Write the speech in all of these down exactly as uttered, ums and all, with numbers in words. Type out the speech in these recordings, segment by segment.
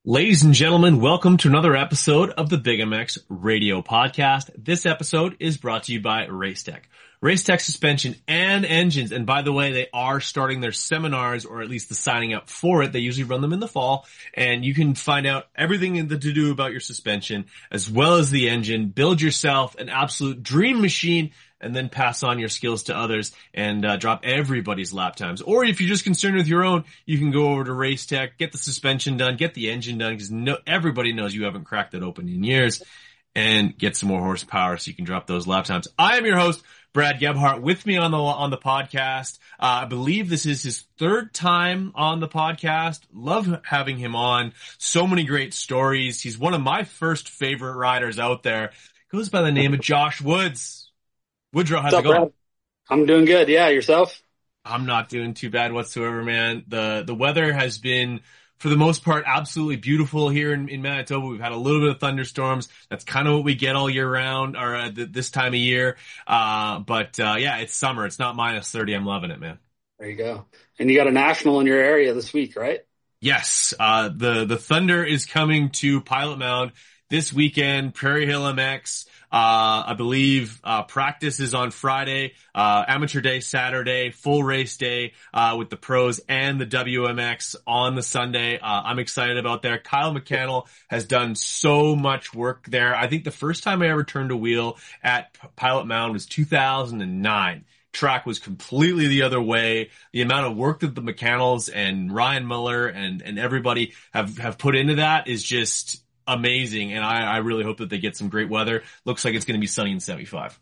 Ladies and gentlemen, welcome to another episode of the Big M X Radio Podcast. This episode is brought to you by Racetech. Racetech Suspension and Engines. And by the way, they are starting their seminars, or at least the signing up for it. They usually run them in the fall. And you can find out everything in the to-do about your suspension, as well as the engine. Build yourself an absolute dream machine, and then pass on your skills to others and uh, drop everybody's lap times. Or if you're just concerned with your own, you can go over to Racetech, get the suspension done, get the engine done, because no, everybody knows you haven't cracked it open in years, and get some more horsepower so you can drop those lap times. I am your host, Brad Gebhart. With me on the on the podcast, uh, I believe this is his third time on the podcast. Love having him on. So many great stories. He's one of my first favorite riders out there. Goes by the name of Josh Woods. Woodrow, how's What's it up, going? Brad? I'm doing good. Yeah, yourself? I'm not doing too bad whatsoever, man. The the weather has been, for the most part, absolutely beautiful here in, in Manitoba. We've had a little bit of thunderstorms. That's kind of what we get all year round, or uh, th- this time of year. Uh, but uh, yeah, it's summer. It's not minus thirty. I'm loving it, man. There you go. And you got a national in your area this week, right? Yes, uh, the the Thunder is coming to Pilot Mound this weekend. Prairie Hill M X. Uh, I believe, uh, practice is on Friday, uh, amateur day Saturday, full race day, uh, with the pros and the W M X on the Sunday. Uh, I'm excited about there. Kyle McCannell has done so much work there. I think the first time I ever turned a wheel at P- Pilot Mound was two thousand nine. Track was completely the other way. The amount of work that the McCannells and Ryan Miller and, and everybody have, have put into that is just amazing, and I, I really hope that they get some great weather. Looks like it's going to be sunny in seventy-five.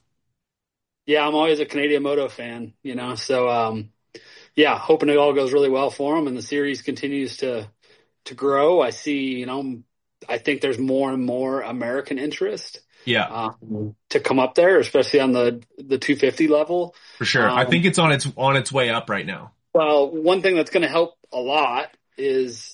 Yeah, I'm always a Canadian Moto fan, you know, so um, yeah, hoping it all goes really well for them and the series continues to to grow. I see, you know, I think there's more and more American interest Yeah, um, to come up there, especially on the the two fifty level. for sure. I Um, think it's on its on its way up right now. well, one thing that's going to help a lot is,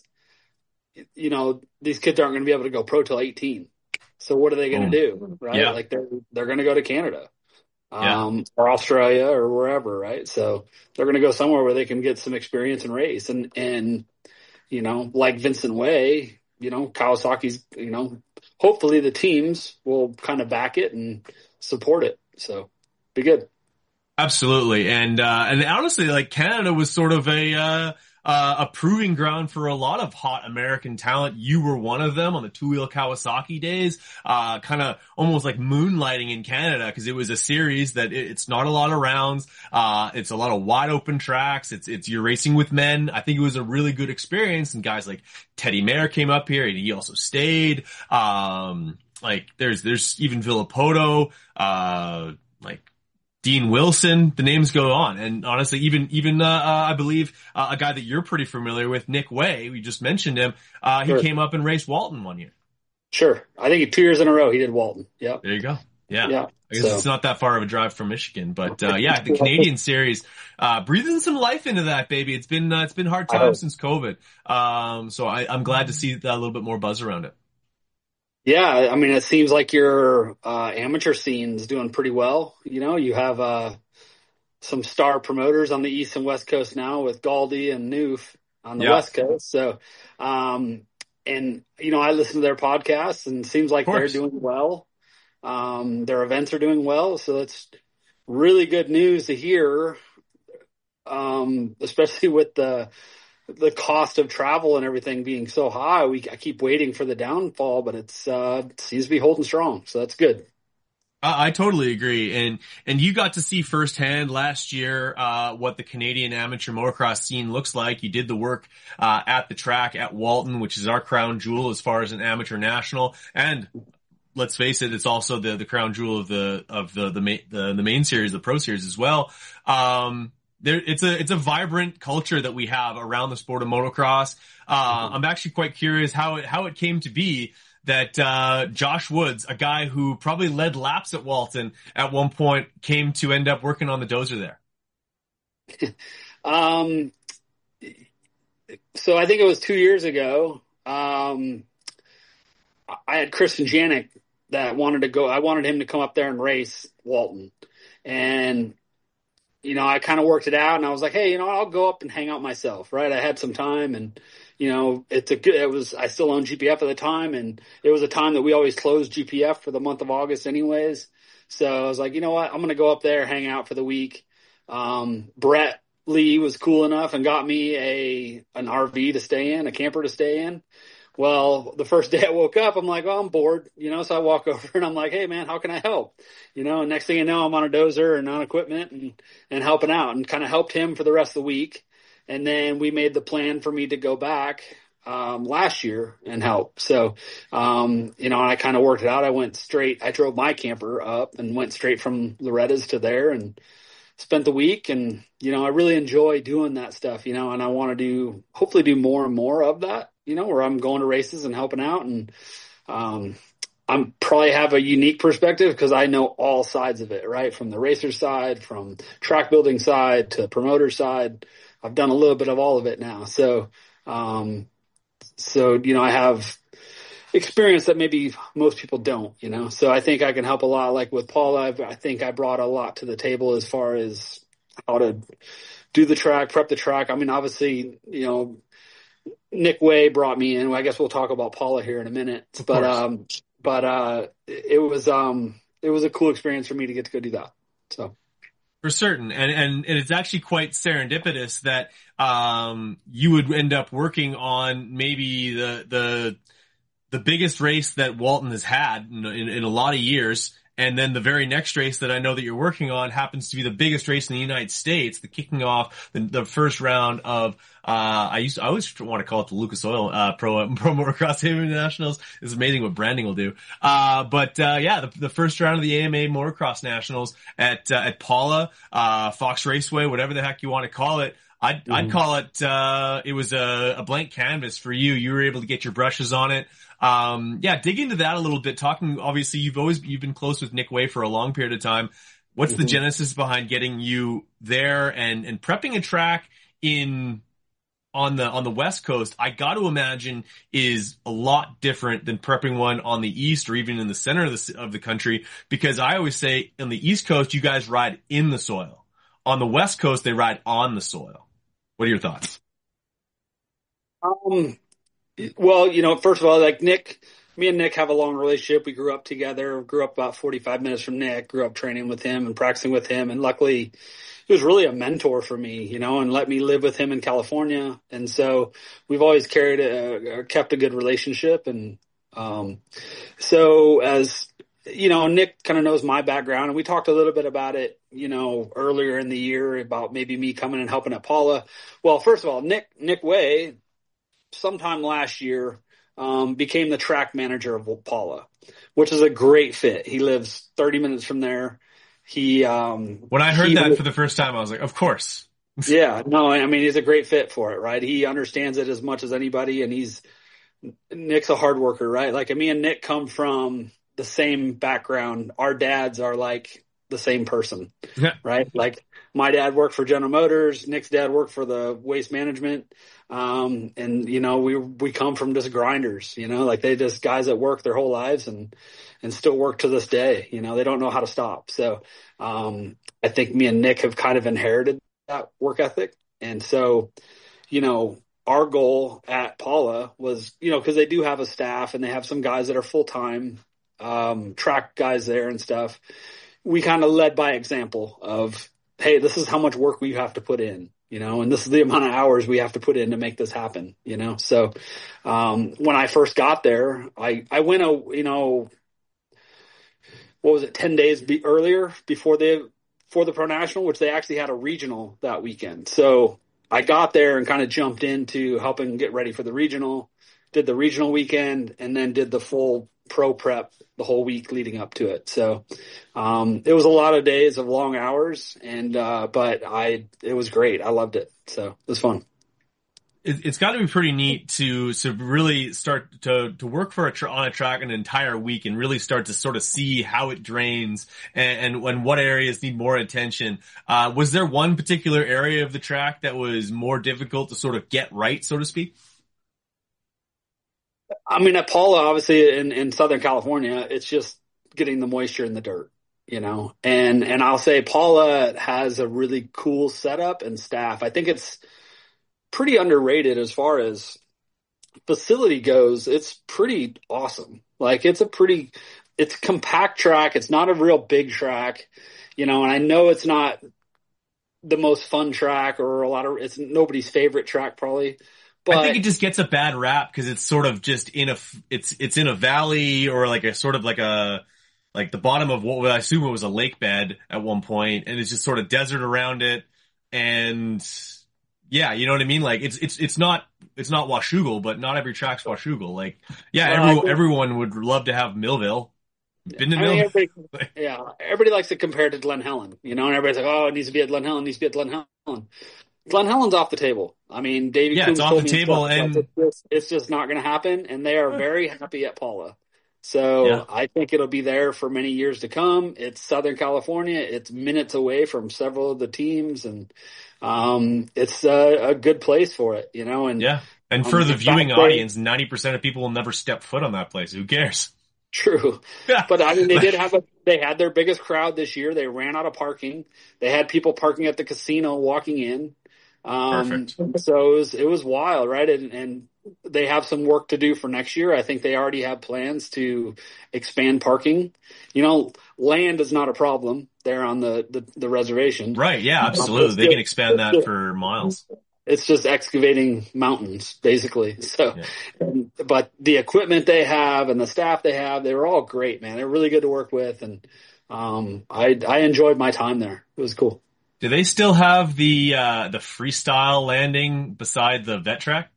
you know, these kids aren't going to be able to go pro till eighteen. So what are they going Boom. to do, right? Yeah, Like they're they're going to go to Canada, yeah. um, or Australia or wherever, right? So they're going to go somewhere where they can get some experience and race, and and you know, like Vincent Way, you know, Kawasaki's, you know, hopefully the teams will kind of back it and support it. So be good. Absolutely. And, uh, and honestly, like Canada was sort of a, uh, uh, a proving ground for a lot of hot American talent. You were one of them on the two-wheel Kawasaki days, uh, kind of almost like moonlighting in Canada, because it was a series that it, it's not a lot of rounds. Uh, it's a lot of wide open tracks. It's, it's, you're racing with men. I think it was a really good experience. And guys like Teddy Mayer came up here and he also stayed. Um, like there's, there's even Villapoto, uh, like, Dean Wilson, the names go on. And honestly, even, even, uh, uh I believe, uh, a guy that you're pretty familiar with, Nick Way, we just mentioned him, uh, he Sure. came up and raced Walton one year. Sure. I think two years in a row he did Walton. Yep. There you go. Yeah. Yeah. I guess So it's not that far of a drive from Michigan, but, uh, yeah, the Canadian series, uh, breathing some life into that, baby. It's been, uh, it's been hard I times hope. since COVID. Um, so I, I'm glad to see a little bit more buzz around it. Yeah, I mean, it seems like your uh, amateur scene's doing pretty well. You know, you have uh, some star promoters on the East and West Coast now with Galdi and Noof on the Yeah, West Coast. So, um, and, you know, I listen to their podcasts and it seems of like they're course. doing well. Um, their events are doing well. So that's really good news to hear, um, especially with the the cost of travel and everything being so high. We I keep waiting for the downfall, but it's uh, it seems to be holding strong. So that's good. I, I totally agree. And, and you got to see firsthand last year, uh, what the Canadian amateur motocross scene looks like. You did the work, uh, at the track at Walton, which is our crown jewel as far as an amateur national. And let's face it, it's also the, the crown jewel of the, of the, the main, the, the main series, the pro series as well. Um, there, it's a, it's a vibrant culture that we have around the sport of motocross. Uh, I'm actually quite curious how it, how it came to be that, uh, Josh Woods, a guy who probably led laps at Walton at one point, came to end up working on the dozer there. Um, so I think it was two years ago. Um, I had Christian Janik that wanted to go. I wanted him to come up there and race Walton, and you know, I kind of worked it out and I was like, hey, you know, I'll go up and hang out myself, right? I had some time and, you know, it's a good, it was, I still owned G P F at the time and it was a time that we always closed G P F for the month of August anyways. So I was like, you know what, I'm going to go up there, hang out for the week. Um, Brett Lee was cool enough and got me a, an R V to stay in, a camper to stay in. Well, the first day I woke up, I'm like, oh, I'm bored, you know, so I walk over and I'm like, hey man, how can I help? You know, and next thing you know, I'm on a dozer and on equipment and, and helping out and kind of helped him for the rest of the week. And then we made the plan for me to go back, um, last year and help. So, um, you know, I kind of worked it out. I went straight, I drove my camper up and went straight from Loretta's to there and spent the week. And, you know, I really enjoy doing that stuff, you know, and I want to do, hopefully do more and more of that. You know, where I'm going to races and helping out. And um, I'm probably have a unique perspective because I know all sides of it, right? From the racer side, from track building side to promoter side. I've done a little bit of all of it now. So, um, so, you know, I have experience that maybe most people don't, you know, so I think I can help a lot. Like with Paula, I've, I think I brought a lot to the table as far as how to do the track, prep the track. I mean, obviously, you know, Nick Way brought me in. I guess we'll talk about Paula here in a minute, Of but, course. um, but, uh, it was, um, it was a cool experience for me to get to go do that. So. For certain. And, and, and it's actually quite serendipitous that, um, you would end up working on maybe the, the, the biggest race that Walton has had in, in, in a lot of years. And then the very next race that I know that you're working on happens to be the biggest race in the United States, the kicking off the, the first round of, uh, I used to, I always want to call it the Lucas Oil, uh, Pro, Pro Motocross Nationals. It's amazing what branding will do. Uh, but, uh, yeah, the, the first round of the A M A Motocross Nationals at, uh, at Paula, uh, Fox Raceway, whatever the heck you want to call it. I'd, mm-hmm. I'd call it, uh, it was a, a blank canvas for you. You were able to get your brushes on it. Um, yeah, dig into that a little bit. Talking, obviously, you've always, you've been close with Nick Way for a long period of time. What's mm-hmm. the genesis behind getting you there and, and prepping a track in, on the, on the West Coast? I got to imagine is a lot different than prepping one on the East or even in the center of the, of the country, because I always say on the East Coast, you guys ride in the soil. On the West Coast, they ride on the soil. What are your thoughts? Um, Well, you know, first of all, like Nick, me and Nick have a long relationship. We grew up together, grew up about forty-five minutes from Nick, grew up training with him and practicing with him. And luckily he was really a mentor for me, you know, and let me live with him in California. And so we've always carried a, kept a good relationship. And, um, so as, you know, Nick kind of knows my background and we talked a little bit about it, you know, earlier in the year about maybe me coming and helping at Paula. Well, first of all, Nick, Nick Way, sometime last year, um, became the track manager of Paula, which is a great fit. He lives thirty minutes from there. He, um, when I heard he, that for the first time, I was like, of course. Yeah, no, I mean, he's a great fit for it, right? He understands it as much as anybody. And he's, Nick's a hard worker, right? Like me and Nick come from the same background. Our dads are like the same person, yeah. right? Like my dad worked for General Motors. Nick's dad worked for the waste management. Um, and you know, we, we come from just grinders, you know, like they just guys that work their whole lives and, and still work to this day, you know, they don't know how to stop. So, um, I think me and Nick have kind of inherited that work ethic. And so, you know, our goal at Paula was, you know, cause they do have a staff and they have some guys that are full-time, um, track guys there and stuff. We kind of led by example of, hey, this is how much work we have to put in, you know, and this is the amount of hours we have to put in to make this happen, you know? So, um, when I first got there, I, I went, a, you know, what was it, ten days be, earlier before the, for the Pro National, which they actually had a regional that weekend. So I got there and kind of jumped into helping get ready for the regional, did the regional weekend, and then did the full pro prep the whole week leading up to it. So, um, it was a lot of days of long hours and, uh, but I, it was great. I loved it. So it was fun. It, it's got to be pretty neat to, to really start to, to work for a tra- on a track an entire week and really start to sort of see how it drains and, and, and what areas need more attention. Uh, was there one particular area of the track that was more difficult to sort of get right, so to speak? I mean, at Paula, obviously in, in Southern California, it's just getting the moisture in the dirt, you know, and, and I'll say Paula has a really cool setup and staff. I think it's pretty underrated as far as facility goes. It's pretty awesome. Like it's a pretty, it's compact track. It's not a real big track, you know, and I know it's not the most fun track or a lot of, it's nobody's favorite track probably. But I think it just gets a bad rap because it's sort of just in a, it's, it's in a valley or like a sort of like a, like the bottom of what I assume it was a lake bed at one point, and it's just sort of desert around it. And yeah, you know what I mean? Like it's, it's, it's not, it's not Washougal, but not every track's Washougal. Like, yeah, well, everyone, think, everyone would love to have Millville. Been to I mean, Millville? everybody, yeah, everybody likes to compare it to Glen Helen, you know, and everybody's like, oh, it needs to be at Glen Helen, it needs to be at Glen Helen. Glen Helen's off the table. I mean, Davey Yeah, Coombs it's off told the me table, stuff, and it's just, it's just not going to happen, and they are very happy at Paula. So yeah. I think it'll be there for many years to come. It's Southern California. It's minutes away from several of the teams, and um, it's a, a good place for it, you know. And yeah, and um, for the viewing they, audience, ninety percent of people will never step foot on that place. Who cares? True. But I mean, they did have a, they had their biggest crowd this year. They ran out of parking. They had people parking at the casino walking in. Um, Perfect. So it was, it was wild, right? And, and they have some work to do for next year. I think they already have plans to expand parking. You know, land is not a problem there on the, the, the reservation. Right. Yeah, absolutely. They can expand that for miles. It's just excavating mountains, basically. So, Yeah. but the equipment they have and the staff they have, they were all great, man. They're really good to work with. And, um, I, I enjoyed my time there. It was cool. Do they still have the, uh, the freestyle landing beside the vet track?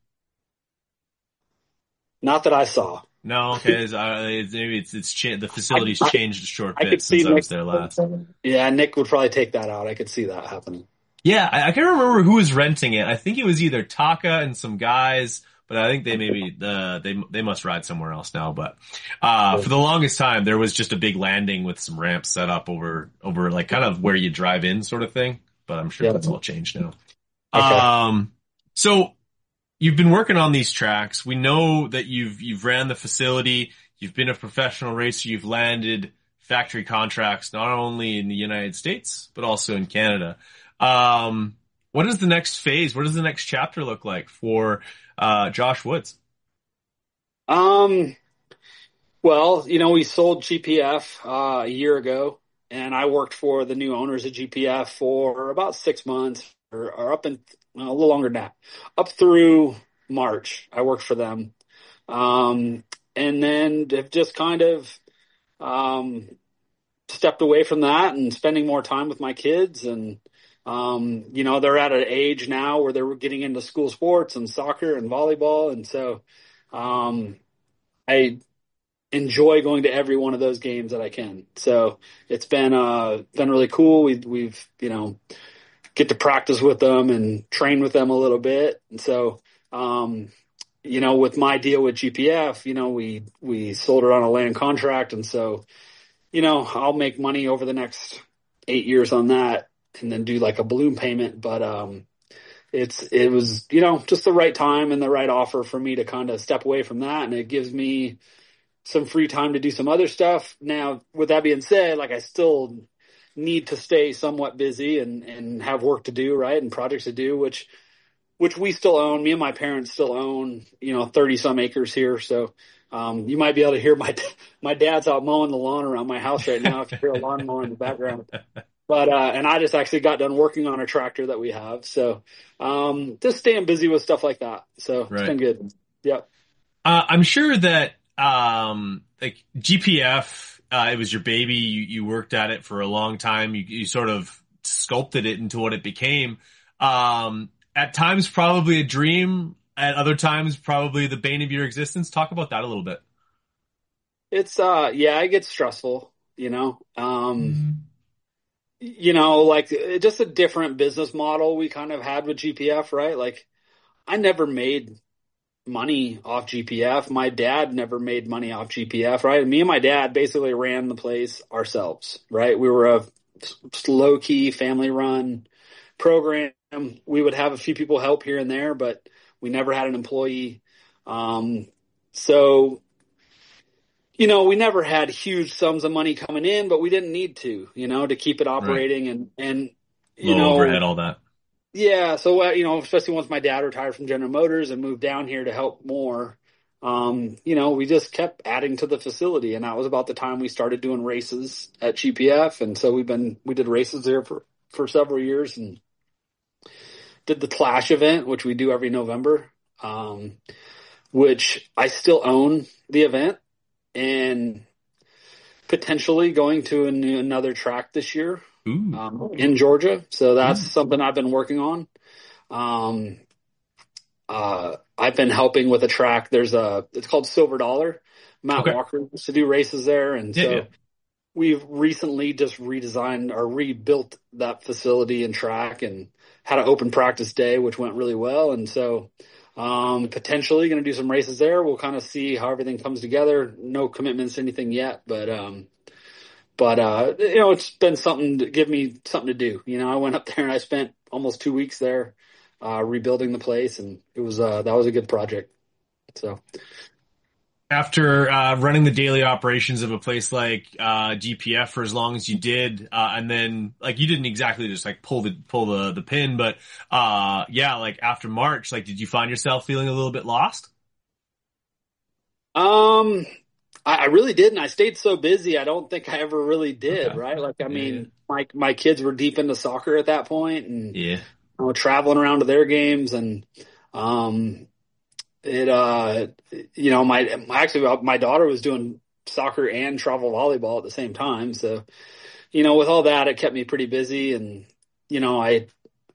Not that I saw. No, okay. It's, uh, it's, maybe it's, it's cha- the facility's I, changed a short I bit since Nick, I was there last. Yeah, Nick would probably take that out. I could see that happening. Yeah, I, I can't remember who was renting it. I think it was either Taka and some guys, but I think they maybe, uh, they, they must ride somewhere else now. But, uh, for the longest time, there was just a big landing with some ramps set up over, over like kind of where you drive in sort of thing. But I'm sure yeah. that's all changed now. Okay. Um, so you've been working on these tracks. We know that you've, you've ran the facility. You've been a professional racer. You've landed factory contracts, not only in the United States, but also in Canada. Um, what is the next phase? What does the next chapter look like for, uh, Josh Woods? Um, well, you know, we sold G P F, uh, a year ago, and I worked for the new owners of G P F for about six months or, or up in well, a little longer than that, up through March. I worked for them. Um, and then have just kind of, um, stepped away from that and spending more time with my kids. And, um, you know, they're at an age now where they're getting into school sports and soccer and volleyball. And so, um, I enjoy going to every one of those games that I can. So it's been, uh, been really cool. We've, we've, you know, get to practice with them and train with them a little bit. And so, um, you know, with my deal with G P F, you know, we, we sold her on a land contract. And so, you know, I'll make money over the next eight years on that and then do like a balloon payment. But, um, it's, it was, you know, just the right time and the right offer for me to kind of step away from that. And it gives me some free time to do some other stuff. Now, with that being said, like I still need to stay somewhat busy and, and have work to do, right. And projects to do, which, which we still own. Me and my parents still own, you know, thirty some acres here. So, um, you might be able to hear my, my dad's out mowing the lawn around my house right now. If you hear a lawnmower in the background, but, uh, and I just actually got done working on a tractor that we have. So, um, just staying busy with stuff like that. So right. It's been good. Yep. Uh, I'm sure that, um, like G P F, uh, it was your baby. You, you worked at it for a long time. You, you sort of sculpted it into what it became. Um, at times probably a dream, at other times probably the bane of your existence. Talk about that a little bit. It's, uh, yeah, it gets stressful, you know, um, mm-hmm. you know, like just a different business model we kind of had with G P F, right? Like I never made money off G P F. My dad never made money off G P F, right? Me and my dad basically ran the place ourselves, right? We were a low key family run program. We would have a few people help here and there, but we never had an employee. Um, so, you know, we never had huge sums of money coming in, but we didn't need to, you know, to keep it operating right. and, and, you Low know, overhead, all that. Yeah. So, uh, you know, especially once my dad retired from General Motors and moved down here to help more, um, you know, we just kept adding to the facility. And that was about the time we started doing races at G P F. And so we've been, we did races there for, for several years and did the Clash event, which we do every November, um, which I still own the event and potentially going to a new, another track this year. Um, in Georgia. So that's mm. something I've been working on. Um, uh, I've been helping with a track. There's a, it's called Silver Dollar. Matt okay. Walker used to do races there. And yeah, so yeah. we've recently just redesigned or rebuilt that facility and track and had an open practice day, which went really well. And so, um, potentially going to do some races there. We'll kind of see how everything comes together. No commitments to anything yet, but, um, But, uh, you know, it's been something to give me something to do. You know, I went up there and I spent almost two weeks there, uh, rebuilding the place, and it was, uh, that was a good project. So. After, uh, running the daily operations of a place like, uh, G P F for as long as you did, uh, and then, like, you didn't exactly just, like, pull the, pull the, the pin, but, uh, yeah, like, after March, like, did you find yourself feeling a little bit lost? Um, I really didn't. I stayed so busy. I don't think I ever really did. Okay. Right. Like, I mean, yeah. my, my kids were deep into soccer at that point and, yeah, you know, traveling around to their games and, um, it, uh, you know, my, actually my daughter was doing soccer and travel volleyball at the same time. So, you know, with all that, it kept me pretty busy and, you know, I,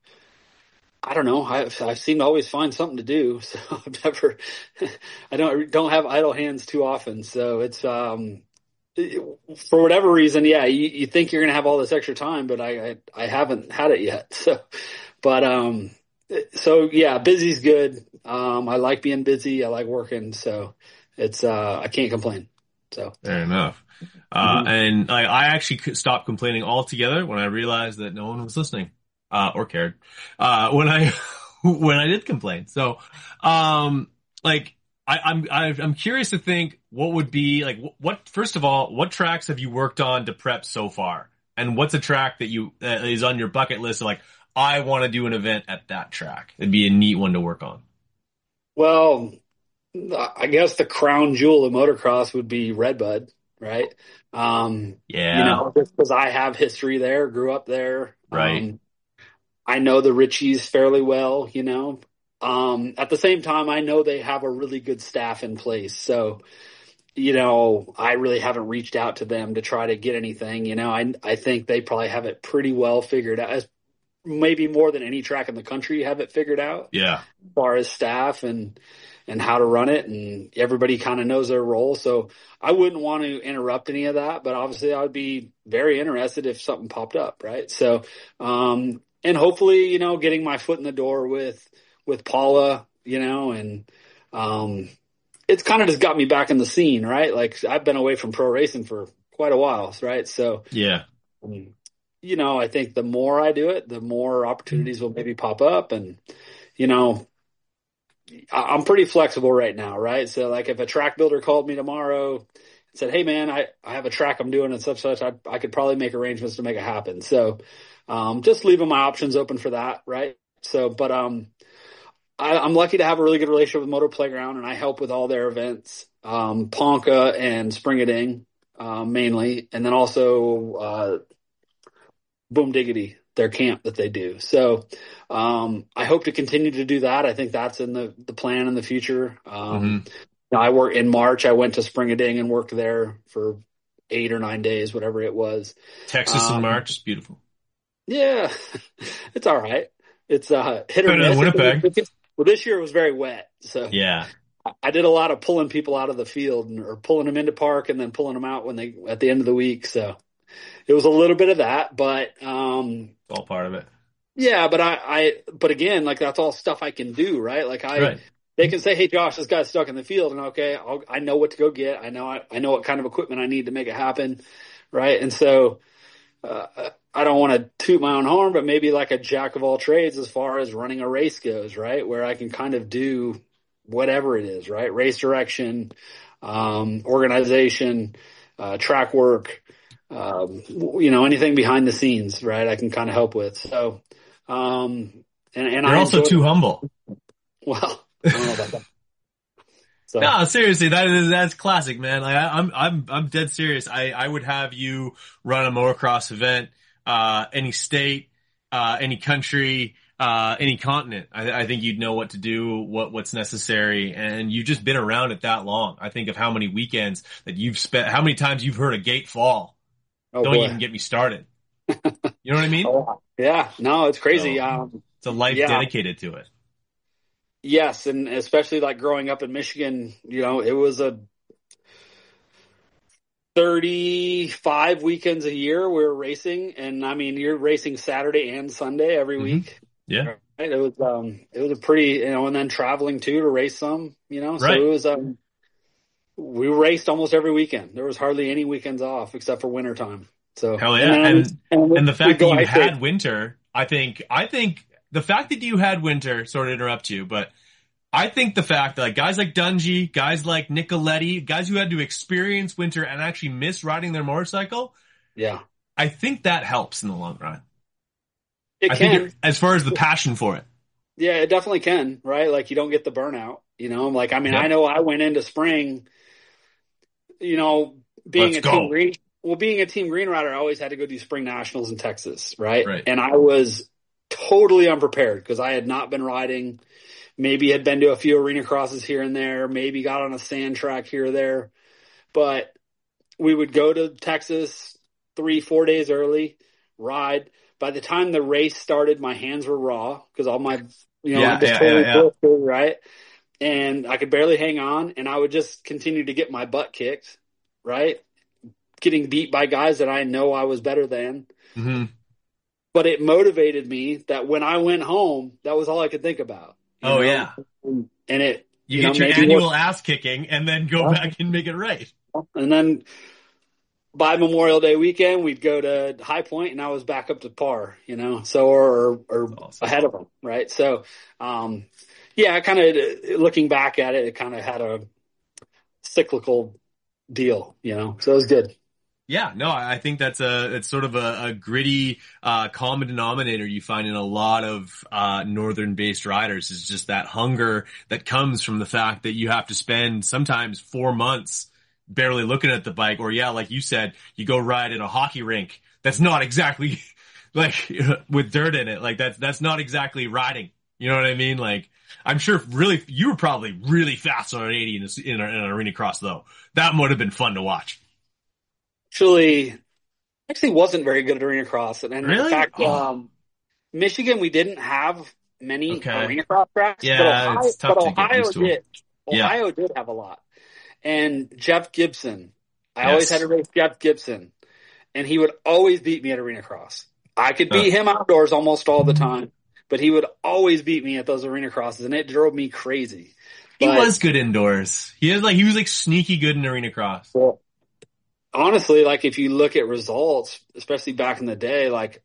I don't know. I've, I've seemed to always find something to do. So I've never, I don't, don't have idle hands too often. So it's, um, for whatever reason, yeah, you, you think you're going to have all this extra time, but I, I, I haven't had it yet. So, but, um, so yeah, busy's good. Um, I like being busy. I like working. So it's, uh, I can't complain. So. Fair enough. Uh, mm-hmm. and I, I actually stopped complaining altogether when I realized that no one was listening. Uh, or cared, uh, when I, when I did complain. So, um, like, I, I'm, I'm curious to think what would be, like, what, first of all, what tracks have you worked on to prep so far? And what's a track that you, that is on your bucket list of like, I want to do an event at that track? It'd be a neat one to work on. Well, I guess the crown jewel of motocross would be Redbud, right? Um, yeah. You know, just because I have history there, grew up there. Right. Um, I know the Richies fairly well, you know. Um, at the same time, I know they have a really good staff in place. So, you know, I really haven't reached out to them to try to get anything. You know, I I think they probably have it pretty well figured out. As maybe more than any track in the country have it figured out. Yeah. As far as staff and and how to run it, and everybody kind of knows their role. So I wouldn't want to interrupt any of that, but obviously I would be very interested if something popped up, right? So, um, and hopefully, you know, getting my foot in the door with, with Paula, you know, and, um, it's kind of just got me back in the scene, right? Like I've been away from pro racing for quite a while, right? So, yeah, um, you know, I think the more I do it, the more opportunities will maybe pop up. And, you know, I, I'm pretty flexible right now, right? So like if a track builder called me tomorrow and said, hey man, I, I have a track I'm doing and such, such, I, I could probably make arrangements to make it happen. So, Um, just leaving my options open for that. Right. So, but, um, I, I'm lucky to have a really good relationship with Moto Playground and I help with all their events, um, Ponca and Spring-A-Ding, um, mainly. And then also, uh, Boom Diggity, their camp that they do. So, um, I hope to continue to do that. I think that's in the, the plan in the future. Um, mm-hmm. I work in March. I went to Spring-A-Ding and worked there for eight or nine days, whatever it was. Texas um, in March. Beautiful. Yeah, it's all right. It's uh, hit or miss. Winnipeg. Well, this year it was very wet, so yeah, I did a lot of pulling people out of the field and, or pulling them into park and then pulling them out when they at the end of the week. So it was a little bit of that, but um, it's all part of it. Yeah, but I, I, but again, like that's all stuff I can do, right? Like I, right. They can say, "Hey, Josh, this guy's stuck in the field," and okay, I'll, I know what to go get. I know, I, I know what kind of equipment I need to make it happen, right? And so. Uh, I don't want to toot my own horn, but maybe like a jack of all trades as far as running a race goes, right? Where I can kind of do whatever it is, right? Race direction, um, organization, uh, track work, um, you know, anything behind the scenes, right? I can kind of help with. So, um, and, and You're I also enjoy, too humble. well, I don't know about that. So, No, seriously, that is, that's classic, man. Like, I, I'm, I'm, I'm dead serious. I, I would have you run a motocross event, uh, any state, uh, any country, uh, any continent. I, I think you'd know what to do, what, what's necessary. And you've just been around it that long. I think of how many weekends that you've spent, how many times you've heard a gate fall. oh Don't boy. even get me started. You know what I mean? Oh, yeah, no, it's crazy. So, Um, it's a life yeah. dedicated to it. Yes, and especially like growing up in Michigan, you know, it was a thirty-five weekends a year we were racing, and I mean, you're racing Saturday and Sunday every Mhm. week. Yeah. Right? It was um, it was a pretty, you know, and then traveling too to race some, you know, so Right. it was um, we raced almost every weekend. There was hardly any weekends off except for wintertime. So Hell yeah. and then, And, and, we- and the we'd fact go that you ice had racing. winter, I think, I think the fact that you had winter, sorry to interrupt you, but I think the fact that like guys like Dungey, guys like Nicoletti, guys who had to experience winter and actually miss riding their motorcycle, Yeah, I think that helps in the long run. it I can. think it, as far as the passion for it. Yeah, it definitely can, right? Like you don't get the burnout, you know, like, I mean, Yep. I know I went into spring, you know, being Let's a team go. green, well, being a team green rider, I always had to go do spring nationals in Texas, right? Right. And I was totally unprepared because I had not been riding, maybe had been to a few arena crosses here and there, maybe got on a sand track here or there, but we would go to Texas three, four days early, ride. By the time the race started, my hands were raw because all my, you know, Yeah, just yeah, totally yeah, yeah. blistered, right? And I could barely hang on, and I would just continue to get my butt kicked, right? Getting beat by guys that I know I was better than. Mm-hmm. But it motivated me that when I went home, that was all I could think about. you Oh know? yeah. And, and it, You, you get know, your maybe annual what- ass kicking and then go Yeah. back and make it right. and then by Memorial Day weekend, we'd go to High Point, and I was back up to par, you know, so or or Awesome. ahead of them, right? So, um, yeah, kind of looking back at it, it kind of had a cyclical deal, you know, so it was good. Yeah, no, I think that's a, it's sort of a, a gritty, uh, common denominator you find in a lot of, uh, northern based riders is just that hunger that comes from the fact that you have to spend sometimes four months barely looking at the bike. Or yeah, like you said, you go ride in a hockey rink. That's not exactly like with dirt in it. Like that's, that's not exactly riding. You know what I mean? Like, I'm sure really, you were probably really fast on an eighty in, a, in, a, in an arena cross though. That would have been fun to watch. Actually, actually wasn't very good at arena cross, and, and in Really? fact, Oh. um, Michigan we didn't have many Okay. arena cross tracks, Yeah, but Ohio, it's tough but to get Ohio used to 'em. did. Yeah. Ohio did have a lot, and Jeff Gibson. I Yes. always had to race Jeff Gibson, and he would always beat me at arena cross. I could beat Huh. him outdoors almost all the time, but he would always beat me at those arena crosses, and it drove me crazy. He But- was good indoors. He was like, he was like sneaky good in arena cross. Well, honestly, like if you look at results, especially back in the day, like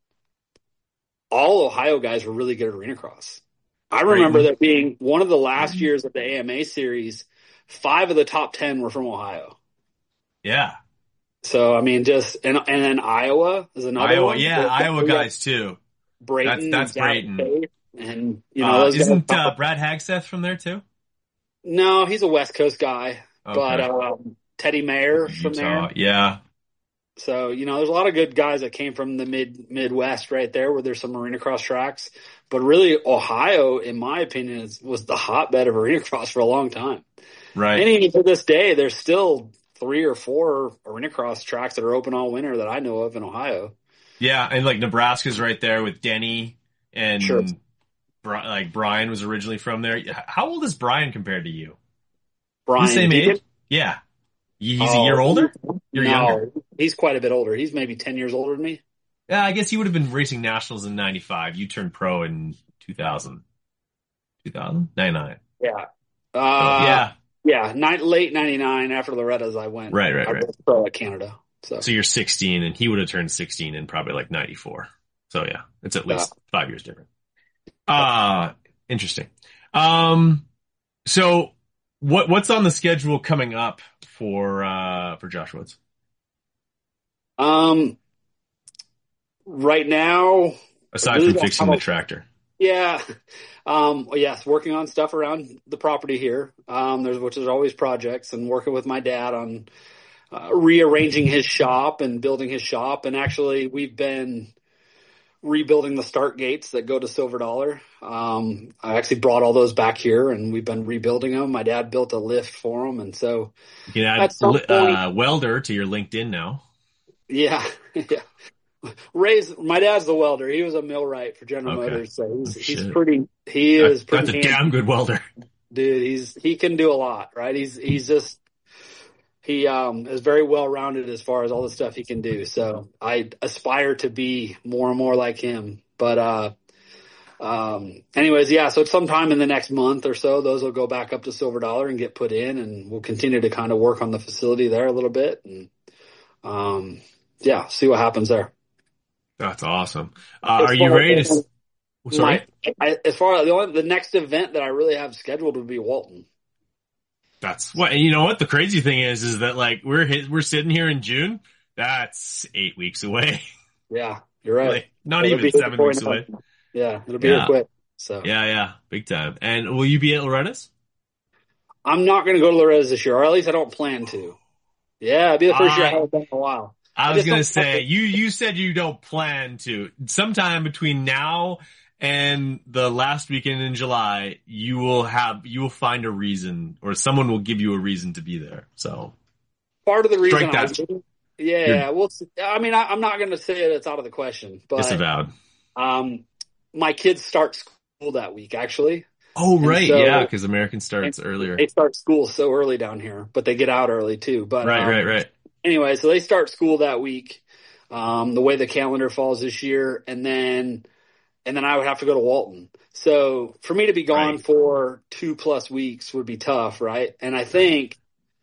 all Ohio guys were really good at arena cross. I remember Brayton. that being one of the last years of the A M A series, five of the top ten were from Ohio. Yeah. So I mean, just and and then Iowa is another Iowa. one. Yeah. We Iowa got guys too. Brayton, That's- that's Gavin Brayton. Tate, and you know Uh, those isn't, guys. uh, Brad Hagsteth from there too? No, he's a West Coast guy, Okay. but um, Teddy Mayer from there. Utah. Yeah. So, you know, there's a lot of good guys that came from the mid Midwest right there where there's some arena cross tracks. But really, Ohio, in my opinion, is, was the hotbed of arena cross for a long time. Right. And even to this day, there's still three or four arena cross tracks that are open all winter that I know of in Ohio. Yeah. And like Nebraska's right there with Denny and Sure. Bri- like Brian was originally from there. How old is Brian compared to you? Brian, the same Deacon? age? Yeah. He's a Oh, year older? You're no, younger. he's quite a bit older. He's maybe ten years older than me. Yeah, I guess he would have been racing nationals in ninety-five. You turned pro in two thousand. two thousand? ninety-nine. Yeah. So, Uh, yeah. Yeah. Ni- late ninety-nine after Loretta's, I went. Right, right, I right. raced pro at Canada. So, So you're sixteen and he would have turned sixteen in probably like ninety-four. So yeah, it's at least five years different. Uh, interesting. Um, so What what's on the schedule coming up for uh for Josh Woods? Um, right now, I Aside really from don't fixing have the a, tractor. yeah. Um, well, yes, working on stuff around the property here. Um, there's, which is always projects, and working with my dad on uh, rearranging his shop and building his shop. And actually, we've been rebuilding the start gates that go to Silver Dollar. Um, I actually brought all those back here, and we've been rebuilding them. My dad built a lift for them, and so You can at add some point, uh, welder to your LinkedIn now. yeah, yeah. Ray's my dad's the welder. He was a millwright for General Okay. Motors, so Oh, he's he's shit. pretty. He That, is that's pretty a handy, damn good welder. dude. He's he can do a lot, right? He's he's just he um is very well rounded as far as all the stuff he can do. So I aspire to be more and more like him. But uh, um, anyways, yeah. So sometime in the next month or so, those will go back up to Silver Dollar and get put in, and we'll continue to kind of work on the facility there a little bit, and um, yeah, see what happens there. That's awesome. Uh, As are you far ready to? as s- my, Sorry. I, as far as the only, the next event that I really have scheduled would be Walton. That's what. And you know what? The crazy thing is, is that like we're hit, we're sitting here in June. That's eight weeks away. Yeah, you're right. Like not It'll even be here seven before I weeks know away. it. Yeah, it'll be here Yeah. quick. So Yeah. Yeah. Big time. And will you be at Loretta's? I'm not going to go to Lorez this year, or at least I don't plan to. Yeah, it'll be the first year I I haven't been in a while. I I was just gonna don't have say the, you you said you don't plan to. Sometime between now and the last weekend in July, you will have you will find a reason, or someone will give you a reason to be there. So part of the reason strike I that. do. You're Yeah, well, I mean, I, I'm not going to say that it's out of the question, but disavowed. um, my kids start school that week actually, Oh and right, yeah, so because American and starts earlier. they start school so early down here, but they get out early too. But Right, right, um, right. anyway, so they start school that week. Um, the way the calendar falls this year, and then and then I would have to go to Walton. So for me to be gone Right, for two plus weeks would be tough, right? And I right. think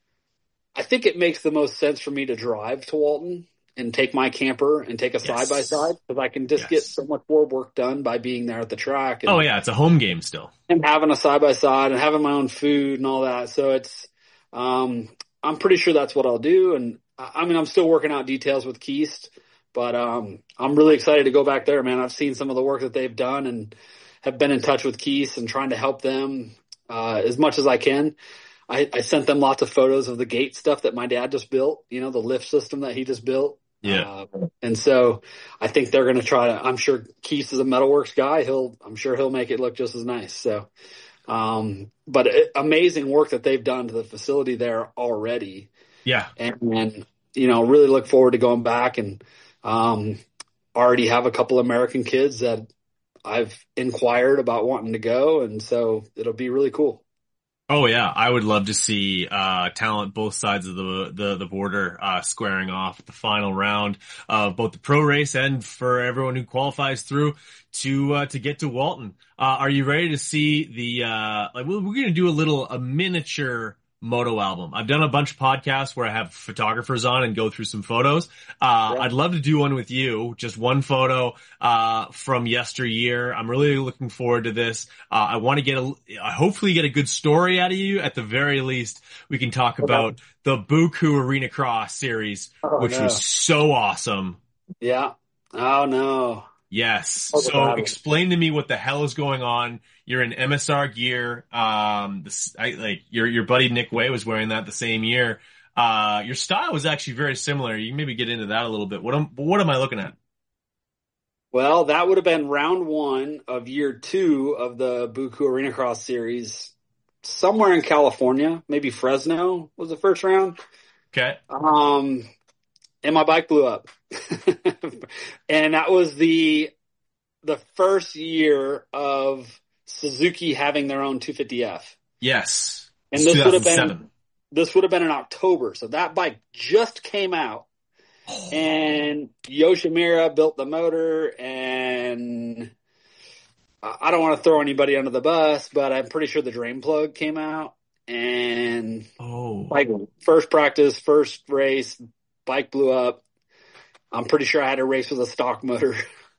I think it makes the most sense for me to drive to Walton and take my camper and take a side by side Yes, because I can just get yes. so much more work done by being there at the track Oh and, yeah, it's a home game still. and having a side by side and having my own food and all that. So it's, um, I'm pretty sure that's what I'll do. And I I mean, I'm still working out details with Keast, but, um, I'm really excited to go back there, man. I've seen some of the work that they've done and have been in touch with Keast and trying to help them, uh, as much as I can. I, I sent them lots of photos of the gate stuff that my dad just built, you know, the lift system that he just built. Yeah. Uh, and so I think they're going to try to, I'm sure Keith is a metalworks guy. He'll, I'm sure he'll make it look just as nice. So, um, but it, amazing work that they've done to the facility there already. Yeah. And, and, you know, really look forward to going back and, um, already have a couple American kids that I've inquired about wanting to go. And so it'll be really cool. Oh yeah, I would love to see uh talent both sides of the the, the border uh squaring off at the final round of both the pro race and for everyone who qualifies through to uh to get to Walton. Uh are you ready to see the uh like we're, we're going to do a little a miniature moto album. I've done a bunch of podcasts where I have photographers on and go through some photos. Uh, Yeah. I'd love to do one with you, just one photo, uh, from yesteryear. I'm really looking forward to this. Uh, I want to get a, I hopefully get a good story out of you. At the very least, we can talk Okay. about the Buku Arena Cross series, Oh which was no. so awesome. Yeah. Oh no. Yes. That was a So bad one. explain to me what the hell is going on. You're in M S R gear. Um, this, I, like your your buddy Nick Way was wearing that the same year. Uh, your style was actually very similar. You can maybe get into that a little bit. What am what am I looking at? Well, that would have been round one of year two of the Buku Arena Cross series, somewhere in California, maybe Fresno was the first round. Okay. Um, and my bike blew up, and that was the the first year of Suzuki having their own two fifty F, Yes. and It's this would have been two thousand seven. this would have been in October. So that bike just came out. And Yoshimura built the motor, and I I don't want to throw anybody under the bus, but I'm pretty sure the drain plug came out. And Oh. like first practice, first race, bike blew up. I'm pretty sure I had a race with a stock motor.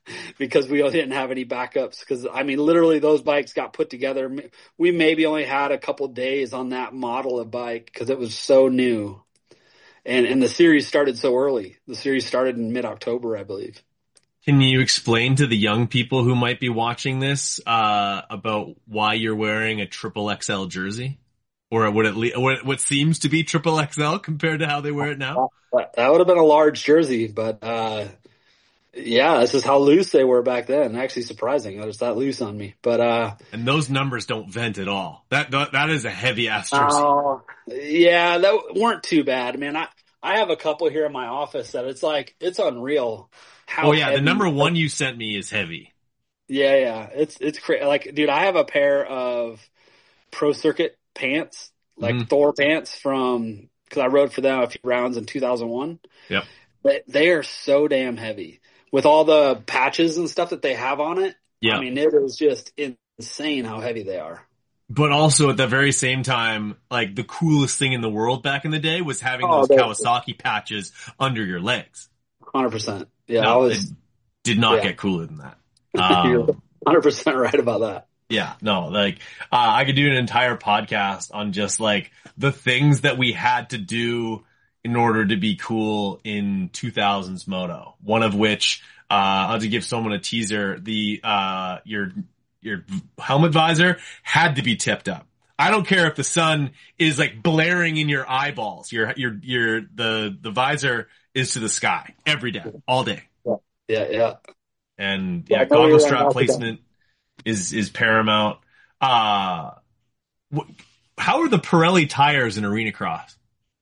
because we didn't have any backups. Because I mean, literally, those bikes got put together. We maybe only had a couple days on that model of bike because it was so new, and and the series started so early. The series started in mid October, I believe. Can you explain to the young people who might be watching this uh, about why you're wearing a triple X L jersey, or what it le- what what seems to be triple X L compared to how they wear it now? That would have been a large jersey, but uh, yeah, this is how loose they were back then. Actually, surprising that it's that loose on me. But uh, and those numbers don't vent at all. That that, that is a heavy ass jersey. Uh, yeah, that weren't too bad, man. I I have a couple here in my office that it's like it's unreal. How oh yeah, heavy. The number one you sent me is heavy. Yeah, yeah, it's it's crazy. Like, dude, I have a pair of Pro Circuit pants, like mm-hmm. Thor pants from because I rode for them a few rounds in two thousand one. Yep, they, they are so damn heavy with all the patches and stuff that they have on it. Yeah, I mean, it is just insane how heavy they are. But also at the very same time, like the coolest thing in the world back in the day was having oh, those Kawasaki patches under your legs. one hundred percent. Yeah, no, I was. It did not yeah. get cooler than that. Um, You're one hundred percent right about that. Yeah, no, like uh, I could do an entire podcast on just like the things that we had to do in order to be cool in two thousands moto. One of which, uh, I'll just give someone a teaser. The uh, your your helmet visor had to be tipped up. I don't care if the sun is like blaring in your eyeballs. Your your your the the visor is to the sky every day, all day. Yeah, yeah. yeah. And yeah, yeah goggle strap placement is is paramount. Uh, wh- how are the Pirelli tires in Arena Cross?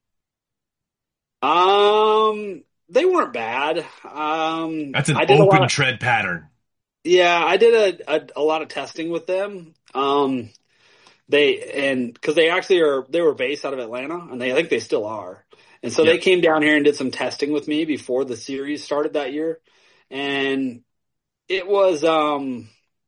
Um, they weren't bad. Um, that's an open of, tread pattern. Yeah, I did a, a a lot of testing with them. Um, they and because they actually are they were based out of Atlanta, and they I think they still are. And so yep. they came down here and did some testing with me before the series started that year. And it was, um,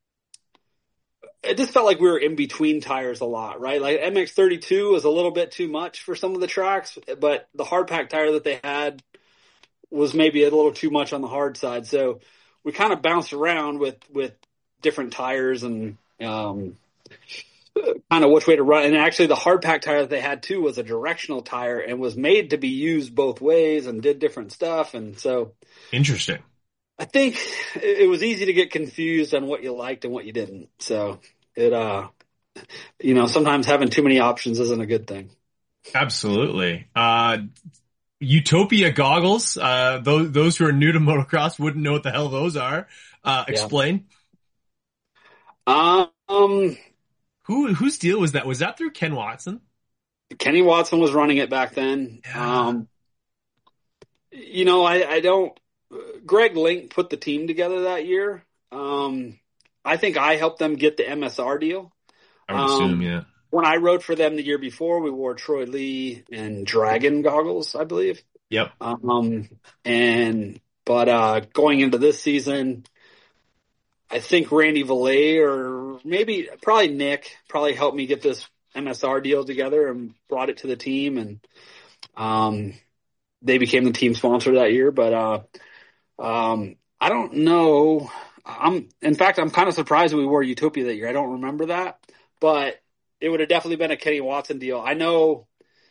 it just felt like we were in between tires a lot, right? Like M X thirty-two was a little bit too much for some of the tracks, but the hard pack tire that they had was maybe a little too much on the hard side. So we kind of bounced around with, with different tires and, um, kind of which way to run. And actually the hard pack tire that they had too was a directional tire and was made to be used both ways and did different stuff. And so interesting. I think it was easy to get confused on what you liked and what you didn't. So it, uh, you know, sometimes having too many options isn't a good thing. Absolutely. Uh, Utopia goggles. Uh, those, those who are new to motocross wouldn't know what the hell those are. Uh, explain. Yeah. Um, Who whose deal was that? Was that through Ken Watson? Kenny Watson was running it back then. Yeah. Um, you know, I, I don't. Greg Link put the team together that year. Um, I think I helped them get the M S R deal. I would um, assume, yeah. When I rode for them the year before, we wore Troy Lee and Dragon goggles, I believe. Yep. Um, and but uh, going into this season, I think Randy Valet or maybe probably Nick probably helped me get this M S R deal together and brought it to the team, and um, they became the team sponsor that year. But uh, um, I don't know. I'm in fact I'm kind of surprised we wore Utopia that year. I don't remember that, but it would have definitely been a Kenny Watson deal. I know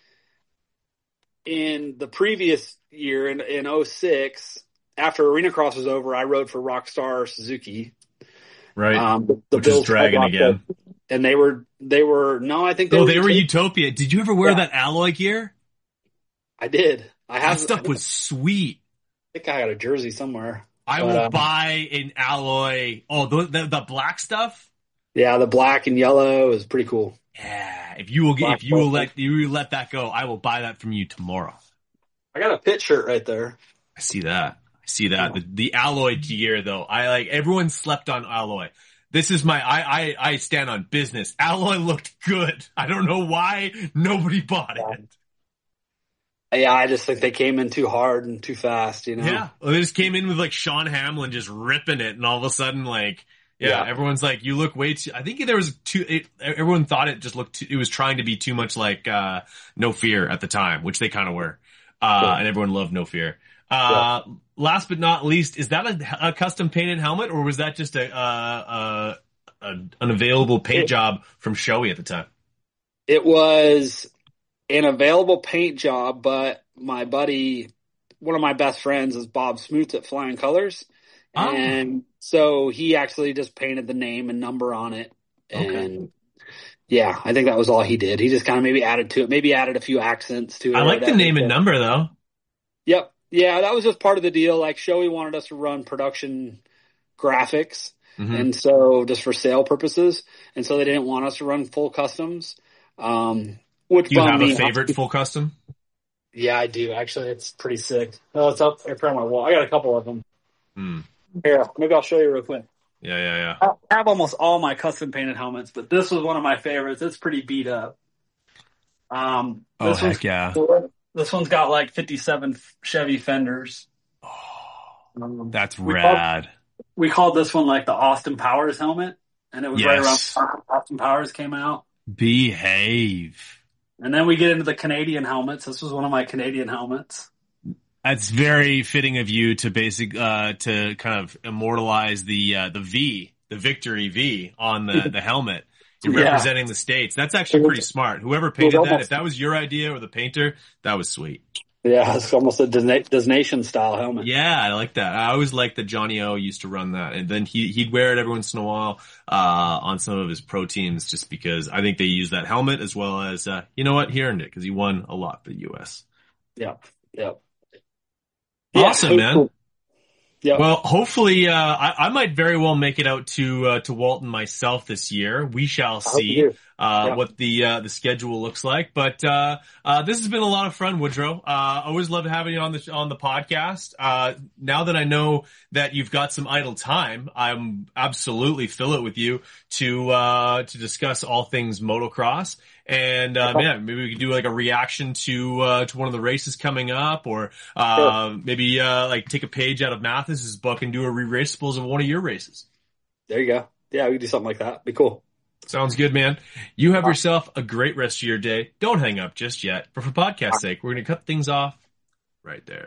in the previous year in in oh six, after Arena Cross was over, I rode for Rockstar Suzuki. Right. Um, the, the Which is Dragon again. And they were, they were, no, I think they no, were. they were Utopia. Did you ever wear yeah. that alloy gear? I did. I have. That stuff was sweet. I think I got a jersey somewhere. I but, will uh, buy an alloy. Oh, the, the, the black stuff? Yeah, the black and yellow is pretty cool. Yeah. If you will get, if you will let, you will let that go, I will buy that from you tomorrow. I got a pit shirt right there. I see that. See that the, the alloy gear though. I like everyone slept on alloy. This is my I, I I stand on business. Alloy looked good. I don't know why nobody bought it. Yeah, I just think they came in too hard and too fast. You know. Yeah, well, they just came in with like Sean Hamlin just ripping it, and all of a sudden, like, yeah, yeah. everyone's like, "You look way too." I think there was too. It, everyone thought it just looked. Too, it was trying to be too much like uh No Fear at the time, which they kind of were, uh, yeah. and everyone loved No Fear. Uh, yeah. last but not least, is that a, a custom painted helmet, or was that just a, uh, a, a an available paint It, job from Shoei at the time? it was an available paint job, but my buddy, one of my best friends is Bob Smoots at Flying Colors. Oh, And so he actually just painted the name and number on it. okay. And yeah, I think that was all he did. He just kind of maybe added to it, maybe added a few accents to it I or like the whatever. name and But number though. yep. Yeah, that was just part of the deal. Like Shoei wanted us to run production graphics. Hmm. And so just for sale purposes. And so they didn't want us to run full customs. Um, which Do you bummed have a me out. favorite full custom? Yeah, I do. Actually, it's pretty sick. Oh, it's up there on my wall. I got a couple of them. Hmm. Here, maybe I'll show you real quick. Yeah, yeah, yeah. I have almost all my custom painted helmets, but this was one of my favorites. It's pretty beat up. Um, Oh, this one's heck yeah. this one's got like fifty-seven Chevy fenders. Oh, Um, that's we called rad. we called this one like the Austin Powers helmet, and it was right around Yes. the time Austin Powers came out. Behave. And then we get into the Canadian helmets. This was one of my Canadian helmets. That's very fitting of you to basic uh to kind of immortalize the uh the V, the victory V on the the helmet. You're Yeah, representing the States. That's it actually was, pretty smart. Whoever it was painted that, if almost that was your idea or the painter, that was sweet. yeah, it's almost a Disney, Disnation style helmet. Yeah, I like that. I always liked that Johnny O used to run that, and then he he'd wear it every once in a while uh on some of his pro teams, just because I think they use that helmet as well as uh you know what, he earned it because he won a lot for the U S. Yep, yep, yeah, Awesome, it was man. cool. Yep. Well, hopefully, uh, I, I might very well make it out to uh, to Walton myself this year. We shall I hope you see do. uh, Yep. what the uh, the schedule looks like. But uh, uh, this has been a lot of fun, Woodrow. Uh, always love having you on the on the podcast. Uh, now that I know that you've got some idle time, I'm absolutely fill it with you to uh, to discuss all things motocross. And uh, man, maybe we could do like a reaction to uh, to one of the races coming up, or Sure. uh, maybe uh, like take a page out of Mathis's book and do a re-raceables of one of your races. There you go. Yeah, we could do something like that. Be cool. Sounds good, man. You have All yourself a great rest of your day. Don't hang up just yet. But for podcast right. sake, we're going to cut things off right there.